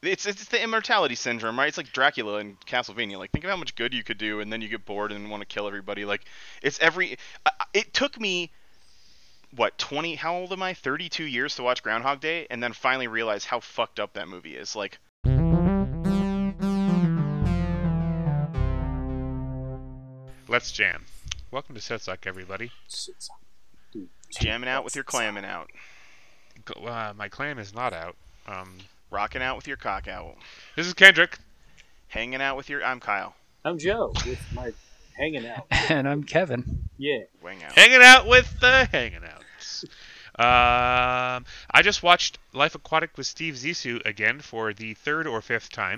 It's the immortality syndrome, right? It's like Dracula in Castlevania. Like, think of how much good you could do, and then you get bored and want to kill everybody. Like, it's every. It took me what 20? How old am I? 32 years to watch Groundhog Day, and then finally realize how fucked up that movie is. Like, Let's jam. Welcome to Setsuck, everybody. Dude, jamming out with your clamming out, My clan is not out. rocking out with your cock out, This is Kendrick. hanging out with your. I'm Kyle. I'm Joe with my hanging out. And I'm Kevin. Yeah. Wang out. Hanging out with the hanging outs. I just watched Life Aquatic with Steve Zissou again for the third or fifth time.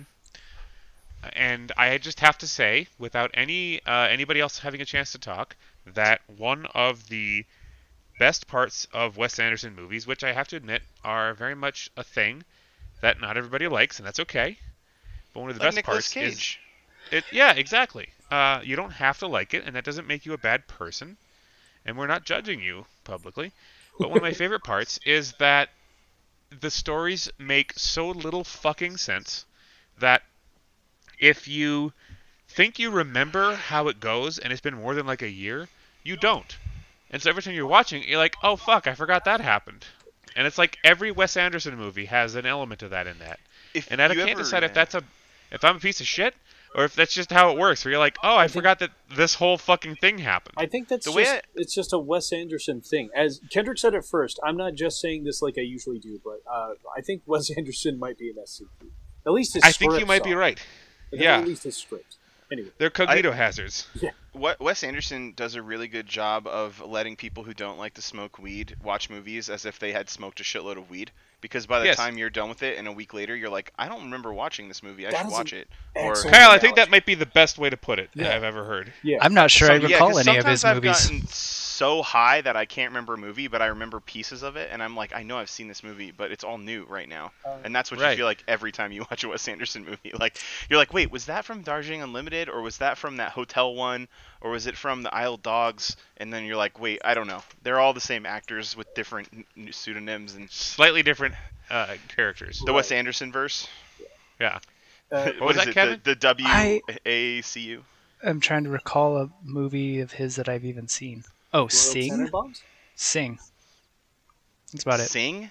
And I just have to say, without anybody else having a chance to talk, that one of the best parts of Wes Anderson movies, which I have to admit are very much a thing that not everybody likes, and that's okay. But one of the Like best Nicolas parts Cage. is yeah, exactly. You don't have to like it, and that doesn't make you a bad person. And we're not judging you publicly. But one of my favorite parts is that the stories make so little fucking sense that if you think you remember how it goes and it's been more than like a year, you don't. And so every time you're watching, you're like, oh fuck, I forgot that happened. And it's like every Wes Anderson movie has an element of that in that. If And I you can't ever, decide if I'm a piece of shit or if that's just how it works. Where you're like, oh, I forgot that this whole fucking thing happened. I think that's The way it's just a Wes Anderson thing. As Kendrick said it first, I'm not just saying this like I usually do, but I think Wes Anderson might be an SCP. At least his I think you scripts might be are. right. At Yeah. least his script. Anyway. They're cognito hazards. Wes Anderson does a really good job of letting people who don't like to smoke weed watch movies as if they had smoked a shitload of weed. Because by the Yes. time you're done with it, and a week later, you're like, I don't remember watching this movie. I That should is watch an it. excellent Kyle, I analogy. think that might be the best way to put it Yeah. I've ever heard. Yeah. I'm not sure I Yeah, recall 'cause any of sometimes his I've movies. gotten so high that I can't remember a movie, but I remember pieces of it, and I'm like, I know I've seen this movie, but it's all new right now. And that's what you Right. feel like every time you watch a Wes Anderson movie. Like, you're like, wait, was that from Darjeeling Unlimited, or was that from that hotel one, or was it from the Isle of Dogs? And then you're like, wait, I don't know. They're all the same actors with different pseudonyms and Slightly different characters. the Wes Anderson verse. Yeah. What was is that, it? Kevin? The WACU. I'm trying to recall a movie of his that I've even seen. Oh, Royal Sing? Tenenbaums? Sing. That's about it. Sing?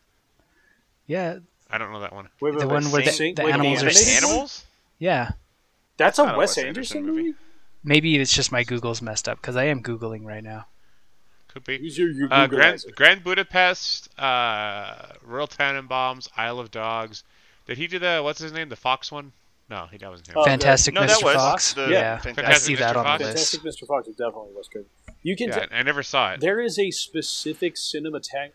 Yeah, I don't know that one. Wait, The one where Sing- the wait, animals are animated singing. one? Animals? yeah. That's a Not a Wes Wes Anderson Anderson movie? Maybe it's just my Google's messed up, because I am Googling right now. Could be. Use your Googleizer. Grand Budapest, Royal Tenenbaums, Isle of Dogs. Did he do what's his name? The Fox one? No, that wasn't him. Oh, Fantastic No, that Mr. was Fox. the Yeah, I Fantastic see Mr. that on Fox. the list. Fantastic Mr. Fox is definitely Wes Craven. You can Yeah, I never saw it. there is a specific cinematography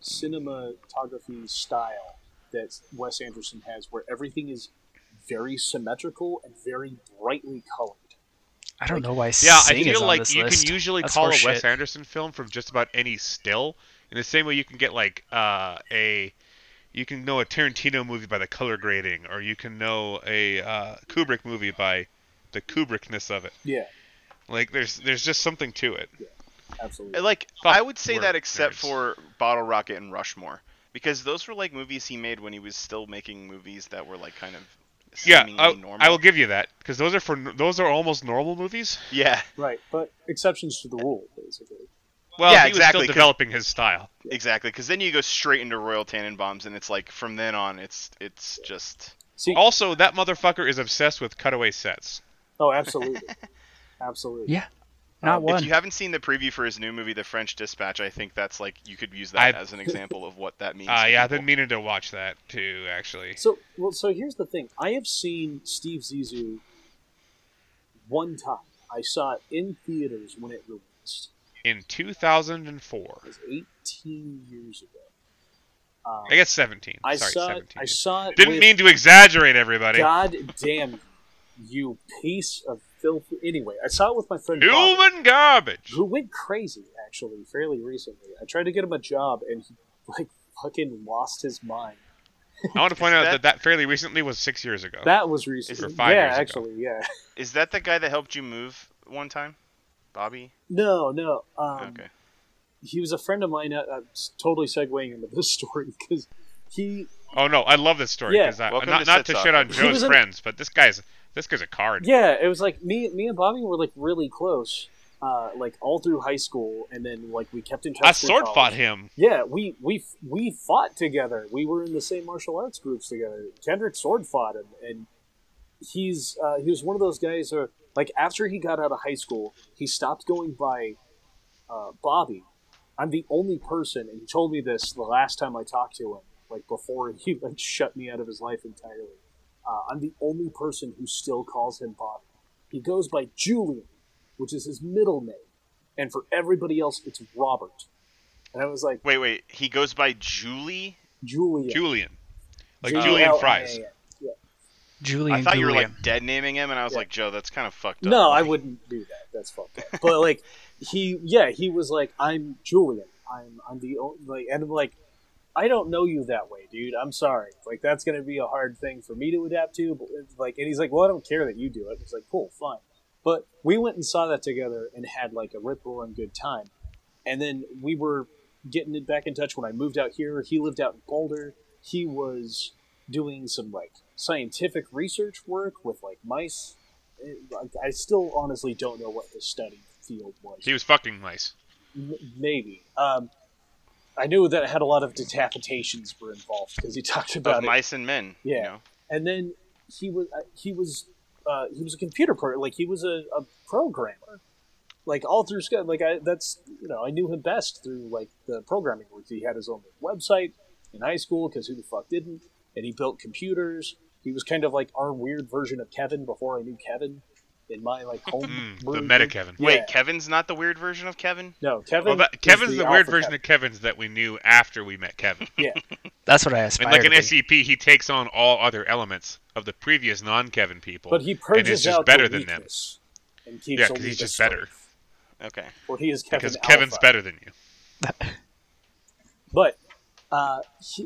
style that Wes Anderson has where everything is very symmetrical and very brightly colored. I don't know why Yeah, I Sing is feel on like this you list. can usually That's call a horseshit. Wes Anderson film from just about any still. In the same way you can get like you can know a Tarantino movie by the color grading, or you can know a Kubrick movie by the Kubrickness of it. Yeah, Like there's just something to it. absolutely. Like, Fuck, I would say we're that except nerds. for Bottle Rocket and Rushmore, because those were like movies he made when he was still making movies that were like kind of Yeah, seemingly normal. I will give you that because those are almost normal movies. Yeah, Right, but exceptions to the rule, basically. Well, Yeah, he was exactly, still 'cause- developing his style. exactly. Because then you go straight into Royal Tenenbaums, and it's like from then on, it's just See, Also, that motherfucker is obsessed with cutaway sets. oh, absolutely, absolutely. Yeah, not one. If you haven't seen the preview for his new movie, The French Dispatch, I think that's like you could use that I- as an example of what that means. to Yeah, I've people. been meaning to watch that too, actually. So here's the thing. I have seen Steve Zissou one time. I saw it in theaters when it released. In 2004, It was 18 years ago. I guess 17. I Sorry, saw 17. it. I saw it. Didn't with, mean to exaggerate, everybody. God damn you piece of filth. Anyway, I saw it with my friend Bob, Human garbage. who went crazy actually fairly recently. I tried to get him a job, and he like fucking lost his mind. I want to point out that fairly recently was 6 years ago. That was recent. Or 5 yeah, years ago. actually, yeah. Is that the guy that helped you move one time, Bobby? No. Okay. He was a friend of mine. I'm totally segueing into this story because he Oh no, I love this story Yeah. because Welcome not to not Sit to shit on Talk. He was Joe's in- friends, but this guy's a card. Yeah, it was like me and Bobby were like really close, like all through high school, and then like we kept in touch. I through sword college. fought him. Yeah, we fought together. We were in the same martial arts groups together. Kendrick sword fought him, and he was one of those guys who, like, after he got out of high school, he stopped going by Bobby. I'm the only person, and he told me this the last time I talked to him, like before he like shut me out of his life entirely. I'm the only person who still calls him Bobby. He goes by Julian, which is his middle name, and for everybody else, it's Robert. And I was like, Wait. He goes by Julie. Julian. Julian, like Julian Julian L-I-A-N. Fries. Yeah. Julian I thought you were Julian. like dead naming him, and I was Yeah. like, Joe, that's kind of fucked up. No, I Like, wouldn't do that. That's fucked up. But like he was like, I'm Julian. I'm the only, like, and I'm like, I don't know you that way, dude. I'm sorry. Like that's gonna be a hard thing for me to adapt to. But it's like, and he's like, well, I don't care that you do it. It's like, cool, fine. But we went and saw that together and had like a rip roaring good time. And then we were getting it back in touch when I moved out here. He lived out in Boulder. He was doing some like scientific research work with like mice. I still honestly don't know what his study field was. He was fucking nice. Maybe. I knew that it had a lot of decapitations were involved because he talked about of it. mice and men. Yeah. You know? And then he was a computer like he was a programmer. Like all through school, like I knew him best through like the programming work. He had his own website in high school because who the fuck didn't? And he built computers. He was kind of like our weird version of Kevin before I knew Kevin in my like home. The meta Kevin. Yeah. Wait, Kevin's not the weird version of Kevin? No, Kevin. Well, Kevin's is the weird alpha version of Kevin's that we knew after we met Kevin. Yeah, That's what I And aspire like to an be. SCP, he takes on all other elements of the previous non-Kevin people. but he and is purges just out better the than them. weakness and keeps Yeah, only because he's the just better. strength. Okay. Or he is Kevin Because Alpha. Kevin's better than you. But I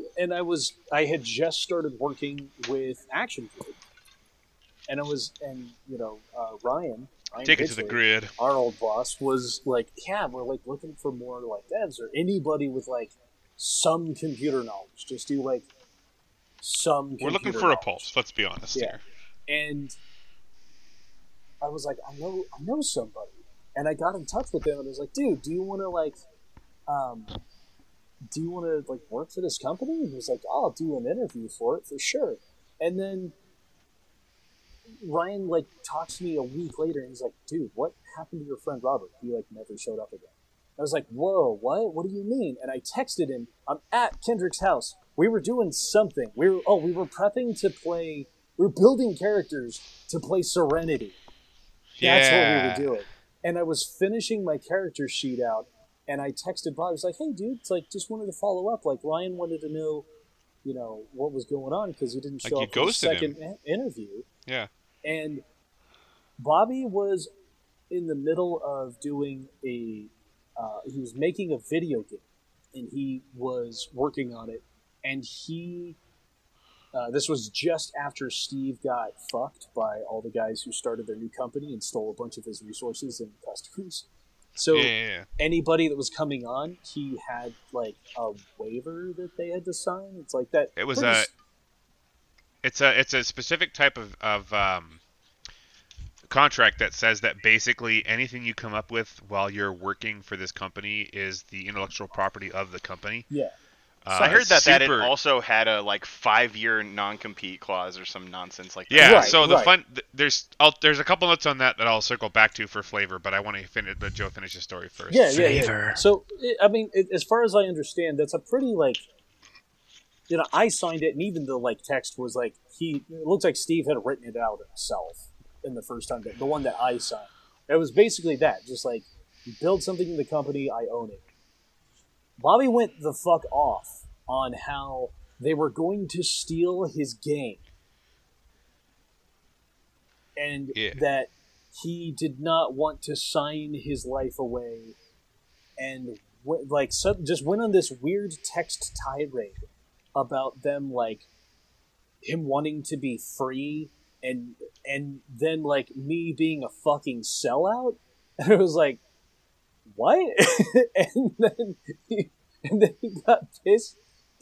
had just started working with Action Group, and Ryan Take it to the Hitchley, grid. our old boss, was like, yeah, we're like looking for more like devs or anybody with like some computer knowledge. Just do like some. We're looking computer for a knowledge. pulse. Let's be honest Yeah. here. And I was like, I know somebody, and I got in touch with him, and I was like, dude, do you want to work for this company? And he was like, oh, I'll do an interview for it for sure. And then Ryan like talks to me a week later, and he's like, dude, what happened to your friend Robert? He like never showed up again. I was like, whoa, what? What do you mean? And I texted him, I'm at Kendrick's house. We were doing something. We were prepping to play. We were building characters to play Serenity. That's what we were doing. And I was finishing my character sheet out, and I texted Bob. I was like, hey, dude, it's like, just wanted to follow up. Like, Ryan wanted to know, what was going on because he didn't show Like, up you for the ghosted second interview. Yeah. And Bobby was in the middle of doing he was making a video game, and he was working on it, and this was just after Steve got fucked by all the guys who started their new company and stole a bunch of his resources and customers. So Yeah. anybody that was coming on, he had like a waiver that they had to sign. It's like that. It was pretty It's a specific type of contract that says that basically anything you come up with while you're working for this company is the intellectual property of the company. Yeah. I heard that it super- also had a 5-year non-compete clause or some nonsense like that. Yeah, Right, so the right. there's a couple notes on that I'll circle back to for flavor, but I want to let Joe finish his story first. Yeah. Flavor. So, as far as I understand, that's a pretty, I signed it, and even the, text was, it looks like Steve had written it out himself in the first time, the one that I signed. It was basically that, just, you build something in the company, I own it. Bobby went the fuck off on how they were going to steal his game. And that he did not want to sign his life away, and just went on this weird text tirade about them, him wanting to be free, and then me being a fucking sellout. And it was like, what? and then he got pissed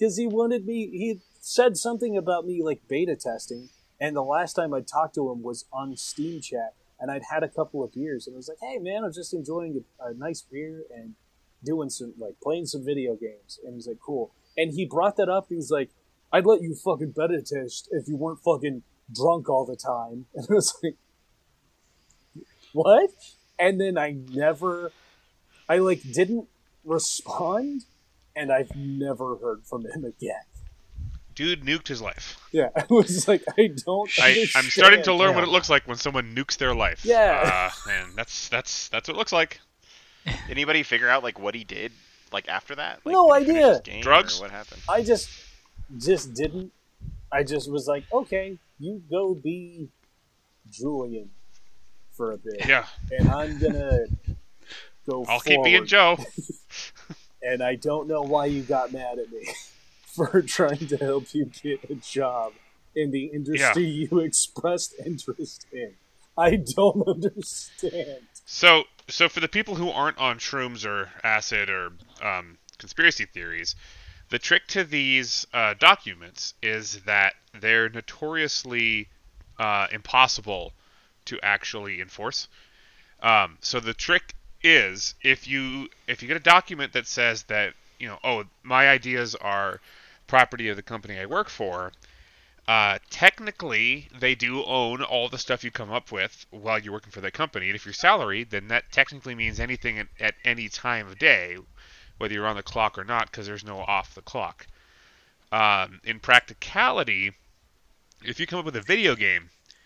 because he wanted me. He said something about me like beta testing, and the last time I talked to him was on Steam chat, and I'd had a couple of beers, and I was like, "Hey man, I'm just enjoying a nice beer and doing some like playing some video games," and he's like, "Cool," and he brought that up. He's like, "I'd let you fucking beta test if you weren't fucking drunk all the time," and I was like, "What?" And then I like didn't respond, and I've never heard from him again. Dude nuked his life. Yeah, I was like, I don't. I'm starting to learn understand. what it looks like when someone nukes their life. Yeah. And that's what it looks like. Anybody figure out like what he did like after that? Like, No did he finish idea. his game, Drugs? Or what happened? I just didn't. I just was like, okay, you go be Julian for a bit, Yeah. and I'm gonna go. I'll keep being forward. Joe. And I don't know why you got mad at me for trying to help you get a job in the industry you expressed interest in. I don't understand. So for the people who aren't on shrooms or acid or conspiracy theories, the trick to these documents is that they're notoriously impossible to actually enforce. So the trick is if you get a document that says that oh, my ideas are property of the company I work for. Technically, they do own all the stuff you come up with while you're working for that company. And if you're salaried, then that technically means anything at any time of day, whether you're on the clock or not, because there's no off the clock. In practicality, if you come up with a video game,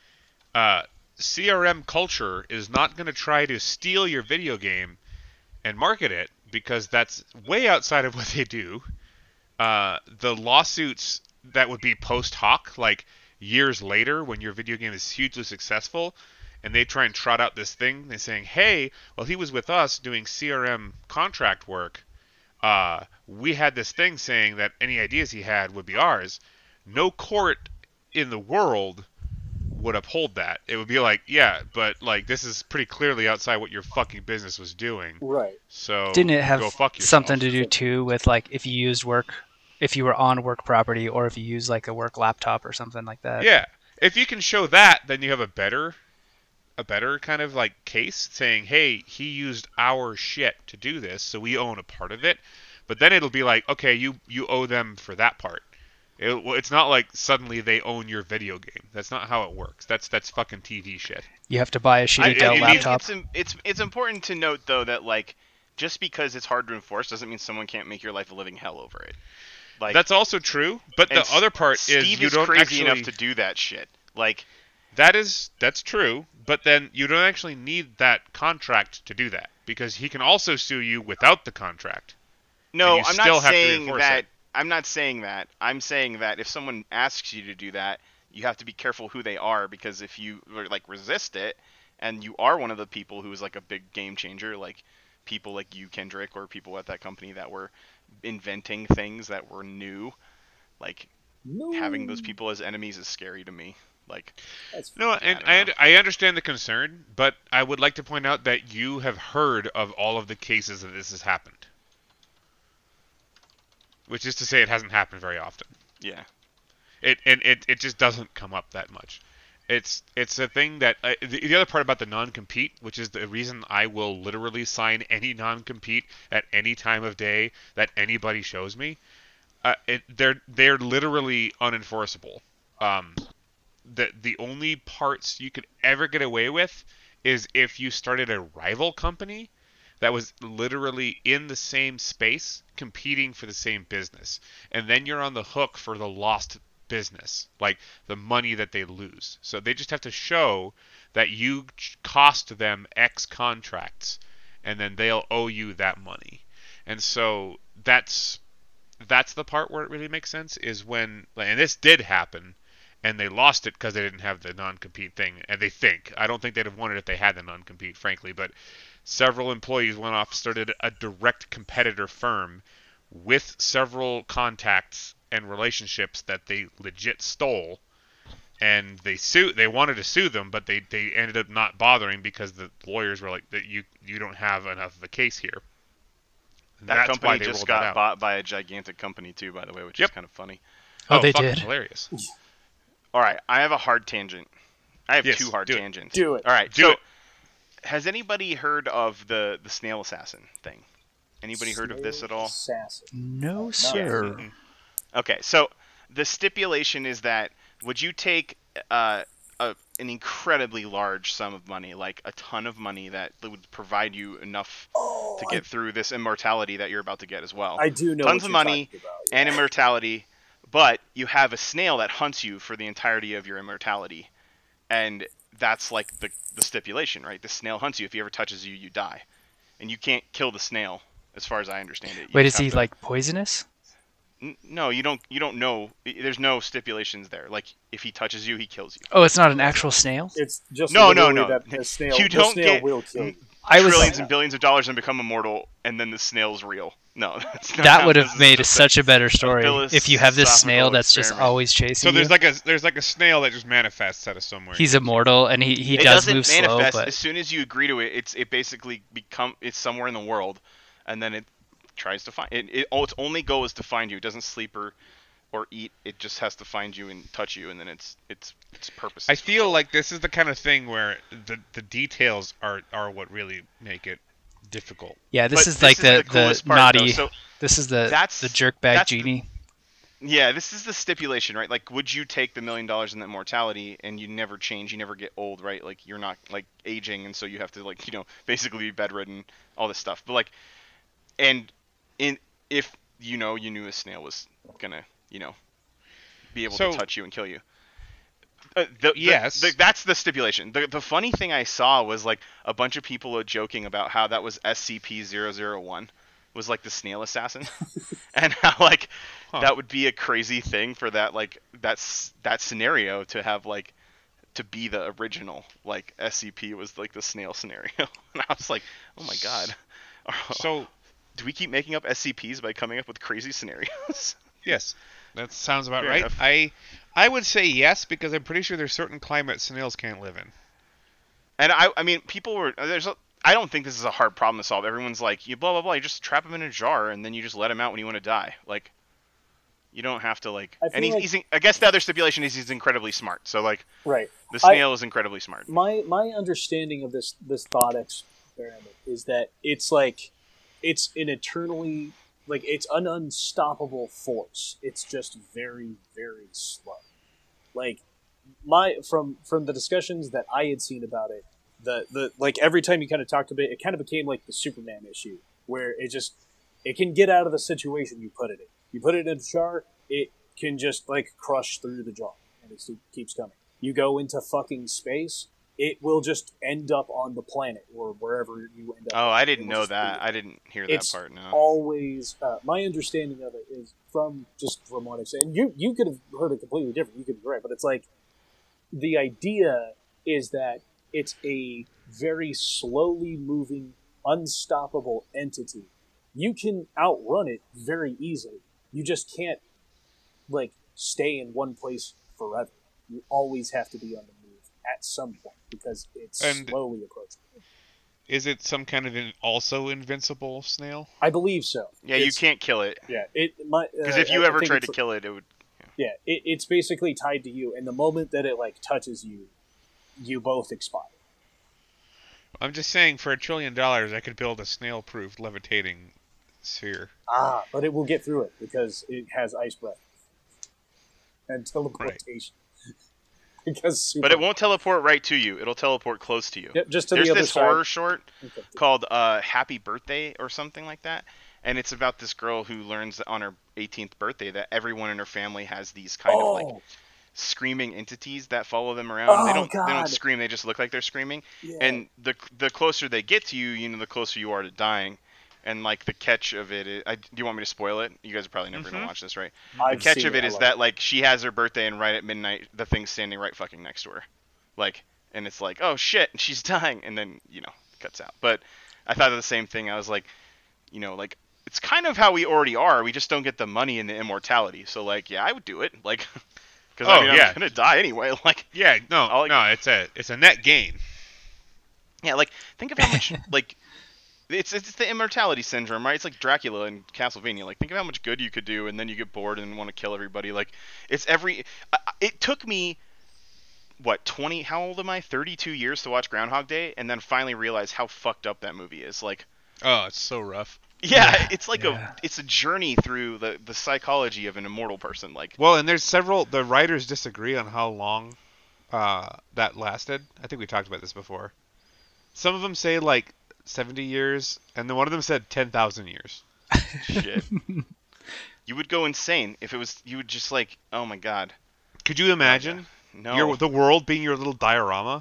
CRM culture is not going to try to steal your video game and market it because that's way outside of what they do. The lawsuits that would be post hoc, like years later when your video game is hugely successful, and they try and trot out this thing, they're saying, hey, well, he was with us doing CRM contract work. We had this thing saying that any ideas he had would be ours. No court in the world would uphold that. It would be like, yeah, but like this is pretty clearly outside what your fucking business was doing. Right. So Didn't it go have fuck yourself. something to do too with like if you were on work property or if you use like a work laptop or something like that? Yeah. If you can show that, then you have a better kind of like case saying, hey, he used our shit to do this, so we own a part of it. But then it'll be like, okay, you owe them for that part. It's not like suddenly they own your video game. That's not how it works. That's fucking TV shit. You have to buy a shitty Dell I laptop. think it's important to note though that like just because it's hard to enforce doesn't mean someone can't make your life a living hell over it. Like that's also true, but the other part is Steve you don't crazy actually enough to do that shit. Like that's true, but then you don't actually need that contract to do that because he can also sue you without the contract. No, you I'm still not have to saying enforce that. it. I'm not saying that. I'm saying that if someone asks you to do that, you have to be careful who they are because if you like resist it, and you are one of the people who is like a big game changer, like people like you, Kendrick, or people at that company that were inventing things that were new, like No. having those people as enemies is scary to me. Like That's No, and don't know. I understand the concern, but I would like to point out that you have heard of all of the cases that this has happened. Which is to say it hasn't happened very often. Yeah. It just doesn't come up that much. It's a thing that the other part about the non-compete, which is the reason I will literally sign any non-compete at any time of day that anybody shows me. They're literally unenforceable. The only parts you could ever get away with is if you started a rival company that was literally in the same space competing for the same business, and then you're on the hook for the lost business, like the money that they lose. So they just have to show that you cost them X contracts, and then they'll owe you that money. And so that's the part where it really makes sense is when, and this did happen, and they lost it because they didn't have the non-compete thing. And I don't think they'd have won it if they had the non-compete, frankly, but several employees went off, started a direct competitor firm with several contacts and relationships that they legit stole, and they wanted to sue them, but they ended up not bothering because the lawyers were like, that you don't have enough of a case here. That That's why company they just rolled got that out. bought by a gigantic company too, by the way, which is Yep. kind of funny. Oh, they fucking did. hilarious. All right, I have a hard tangent. I have Yes, two hard do it. tangents. Do it. All right, Do so it. has anybody heard of the snail assassin thing? Anybody heard of this Snail at all? Assassin. No, Not sir. sure. Okay, so the stipulation is that would you take an incredibly large sum of money, like a ton of money that would provide you enough Oh, to get through this immortality that you're about to get as well? I do know Tons what of you're money talking about. and yeah. immortality, but you have a snail that hunts you for the entirety of your immortality. And that's like the stipulation, right? The snail hunts you. If he ever touches you, you die. And you can't kill the snail, as far as I understand it. You Wait, just is he have to... like poisonous? No, you don't. You don't know. There's no stipulations there. Like if he touches you, he kills you. Oh, it's not an actual snail? It's just No, literally no. that the snail, You the don't snail get will kill you. I was trillions and billions of dollars and become immortal, and then the snail's real. No, that's not that how would this have is made just such a better story if you have this snail philosophical that's just experiment. always chasing So you. there's like a snail that just manifests out of somewhere. He's immortal and he It does doesn't move manifest. slow, As but soon as you agree to it, it basically it's somewhere in the world, and then it tries to find it. Its only goal is to find you. It doesn't sleep or eat. It just has to find you and touch you, and then its purpose. I feel like this is the kind of thing where the details are what really make it difficult. yeah, this But is like the coolest part, naughty. though. So This is the that's jerkbag that's genie. yeah, this is the stipulation, right? Like, would you take the $1 million in the immortality and you never change, you never get old, right? Like, you're not like aging, and so you have to like basically be bedridden, all this stuff. But like, and if you knew a snail was gonna be able to touch you and kill you. Yes. That's the stipulation. The funny thing I saw was like a bunch of people joking about how that was SCP-001 was like the snail assassin, and how like that would be a crazy thing for that that scenario to have like to be the original like SCP was like the snail scenario, and I was like, oh my god. So do we keep making up SCPs by coming up with crazy scenarios? yes, that sounds about Fair right. enough. I would say yes because I'm pretty sure there's certain climates snails can't live in. And I mean, people were I don't think this is a hard problem to solve. Everyone's like, you blah blah blah. You just trap him in a jar and then you just let him out when you want to die. Like, you don't have to like. I And feel he's I guess the other stipulation is he's incredibly smart. So like, Right. the snail is incredibly smart. My understanding of this thought experiment is that it's like it's an eternally like it's an unstoppable force. It's just very very slow. Like from the discussions that I had seen about it, the like every time you kind of talked about it, it kind of became like the Superman issue where it can get out of the situation you put it in. You put it in a jar, it can just like crush through the jar and it keeps coming. You go into fucking space, it will just end up on the planet or wherever you end up. Oh, I didn't It will know just that. be- I didn't hear that It's part. No. always my understanding of it is from what I've said. And you could have heard it completely different. You could be right, but it's like the idea is that it's a very slowly moving, unstoppable entity. You can outrun it very easily. You just can't like stay in one place forever. You always have to be on the move at some point because it's And- slowly approaching. Is it some kind of also invincible snail? I believe so. Yeah, you can't kill it Yeah, because if you ever tried to kill it, it would. Yeah, it's basically tied to you, and the moment that it like touches you, you both expire. I'm just saying, for $1 trillion, I could build a snail-proof levitating sphere. But it will get through it because it has ice breath and teleportation. Because But it won't teleport right to you. It'll teleport close to you. Yep, just to There's the other this side. horror short Okay. called Happy Birthday or something like that, and it's about this girl who learns that on her 18th birthday that everyone in her family has these kind of like screaming entities that follow them around. Oh, they don't God. scream, they just look like they're screaming. Yeah. And the closer they get to you, the closer you are to dying. And like the catch of it is, do you want me to spoil it? You guys are probably never gonna watch this, right? I've The catch seen of it I is love that like she has her birthday and right at midnight the thing's standing right fucking next to her. Like, and it's like, oh shit, and she's dying, and then cuts out. But I thought of the same thing. I was like, like it's kind of how we already are. We just don't get the money and the immortality. So like, yeah, I would do it. Like, because I'm gonna die anyway. Like, Yeah, no, it's a net gain. yeah, like think of how much like It's the immortality syndrome, right? It's like Dracula in Castlevania. Like think of how much good you could do, and then you get bored and want to kill everybody. Like it's every. It took me what 20? How old am I? 32 years to watch Groundhog Day, and then finally realize how fucked up that movie is. Like Oh, it's so rough. yeah, it's like Yeah. it's a journey through the psychology of an immortal person. Like Well, and there's several. The writers disagree on how long that lasted. I think we talked about this before. Some of them say like 70 years, and then one of them said 10,000 years. shit. You would go insane if it was. You would just like, oh my god, Could you imagine no. the world being your little diorama?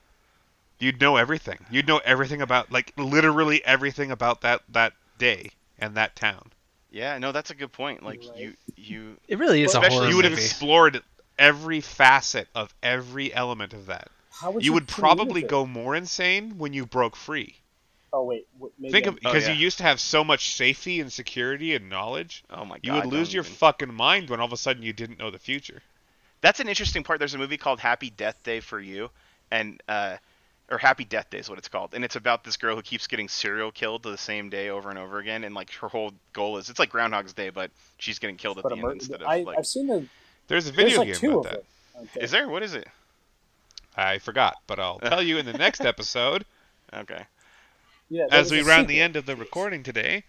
You'd know everything. You'd know everything about, like, literally everything about that day and that town. Yeah, no, that's a good point. Like Right. you It really is a Especially horror You would have movie. explored every facet of every element of that. How would You would probably communicate? go more insane when you broke free. Oh wait, maybe Think of I'm- because yeah. you used to have so much safety and security and knowledge. Oh my god. You would lose don't your even- fucking mind when all of a sudden you didn't know the future. That's an interesting part. There's a movie called Happy Death Day for You, and or Happy Death Day is what it's called, and it's about this girl who keeps getting serial killed the same day over and over again, and like her whole goal is it's like Groundhog's Day, but she's getting killed at but the a end mur- instead of I, like. I've seen the. There's a There's video like game two about of that. them. Okay. Is there? What is it? I forgot, but I'll tell you in the next episode. Okay. Yeah, there As was we a round the sequel. end of the recording today,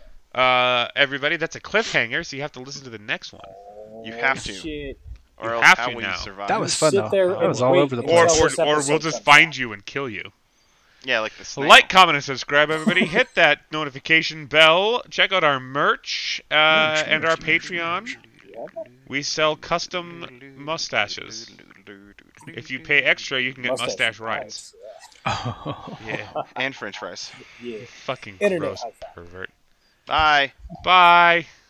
everybody, that's a cliffhanger, so you have to listen to the next one. You have to. Shit. Or You else have how to will now. you survive? That was You fun sit though. there That and was all wait over the until Or, place. this or we'll episode just comes find out. you and kill you. Yeah, like the snail. Like, comment, and subscribe, everybody. Hit that notification bell. Check out our merch and our Patreon. We sell custom mustaches. If you pay extra, you can get mustache rights. Yeah, And French fries. Yeah. fucking Internet gross high five. pervert. Bye. Bye.